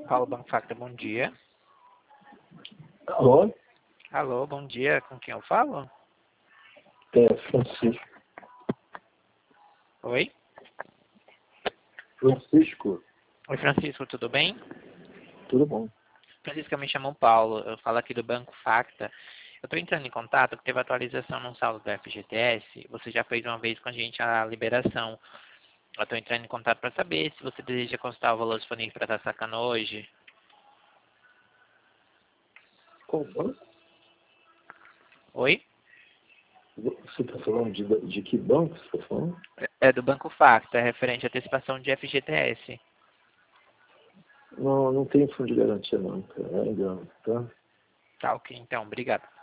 Paulo, Banco Facta, bom dia. Alô? Alô, bom dia, com quem eu falo? É Francisco. Oi? Francisco, Oi, Francisco, tudo bem? tudo bom? Francisco, eu me chamo Paulo, eu falo aqui do Banco Facta. Eu estou entrando em contato porque teve atualização no saldo do FGTS. Você já fez uma vez com a gente a liberação. Eu estou entrando em contato para saber se você deseja consultar o valor disponível para estar sacando hoje. Qual banco? Oi? Você está falando de que banco você está falando? É do Banco Facta, é referente à antecipação de FGTS. Não, não tem fundo de garantia não, cara. É engano, tá? Tá, ok, então, obrigado.